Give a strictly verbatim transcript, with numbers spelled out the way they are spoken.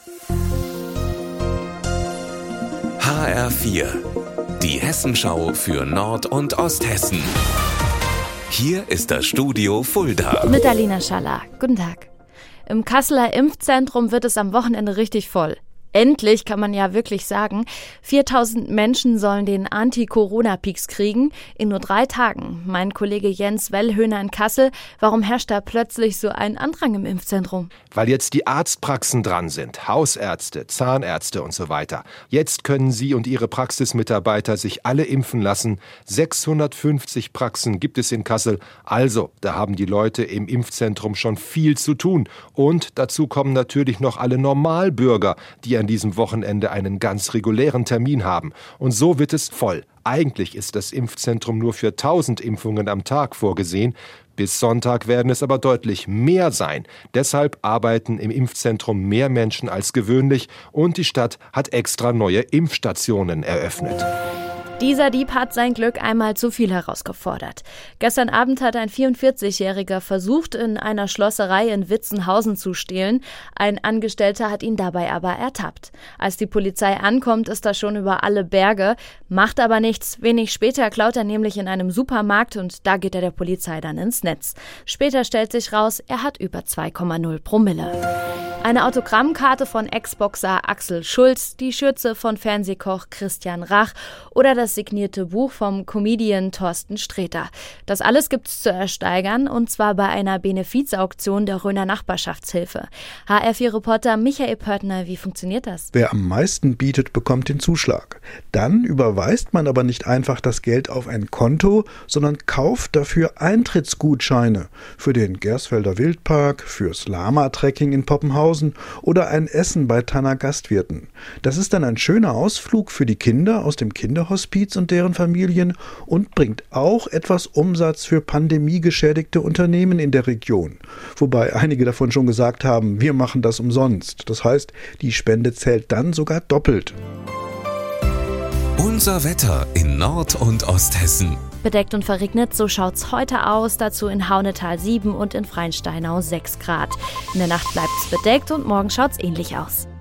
H R vier, die Hessenschau für Nord- und Osthessen. Hier ist das Studio Fulda. Mit Alina Schaller. Guten Tag. Im Kasseler Impfzentrum wird es am Wochenende richtig voll. Endlich, kann man ja wirklich sagen. viertausend Menschen sollen den Anti-Corona-Peaks kriegen in nur drei Tagen. Mein Kollege Jens Wellhöhner in Kassel, warum herrscht da plötzlich so ein Andrang im Impfzentrum? Weil jetzt die Arztpraxen dran sind, Hausärzte, Zahnärzte und so weiter. Jetzt können Sie und Ihre Praxismitarbeiter sich alle impfen lassen. sechshundertfünfzig Praxen gibt es in Kassel. Also, da haben die Leute im Impfzentrum schon viel zu tun. Und dazu kommen natürlich noch alle Normalbürger, die an diesem Wochenende einen ganz regulären Termin haben. Und so wird es voll. Eigentlich ist das Impfzentrum nur für tausend Impfungen am Tag vorgesehen. Bis Sonntag werden es aber deutlich mehr sein. Deshalb arbeiten im Impfzentrum mehr Menschen als gewöhnlich und die Stadt hat extra neue Impfstationen eröffnet. Dieser Dieb hat sein Glück einmal zu viel herausgefordert. Gestern Abend hat ein vierundvierzigjähriger versucht, in einer Schlosserei in Witzenhausen zu stehlen. Ein Angestellter hat ihn dabei aber ertappt. Als die Polizei ankommt, ist er schon über alle Berge, macht aber nichts. Wenig später klaut er nämlich in einem Supermarkt und da geht er der Polizei dann ins Netz. Später stellt sich raus, er hat über zwei Komma null Promille. Eine Autogrammkarte von Ex-Boxer Axel Schulz, die Schürze von Fernsehkoch Christian Rach oder das signierte Buch vom Comedian Thorsten Sträter. Das alles gibt's zu ersteigern und zwar bei einer Benefizauktion der Röner Nachbarschaftshilfe. H R vier Reporter Michael Pörtner, wie funktioniert das? Wer am meisten bietet, bekommt den Zuschlag. Dann überweist man aber nicht einfach das Geld auf ein Konto, sondern kauft dafür Eintrittsgutscheine für den Gersfelder Wildpark, fürs Lama-Trekking in Poppenhausen oder ein Essen bei Tanner Gastwirten. Das ist dann ein schöner Ausflug für die Kinder aus dem Kinderhospiz und deren Familien und bringt auch etwas Umsatz für pandemiegeschädigte Unternehmen in der Region. Wobei einige davon schon gesagt haben, wir machen das umsonst. Das heißt, die Spende zählt dann sogar doppelt. Unser Wetter in Nord- und Osthessen. Bedeckt und verregnet, so schaut's heute aus. Dazu in Haunetal sieben und in Freinsteinau sechs Grad. In der Nacht bleibt's bedeckt und morgen schaut's ähnlich aus.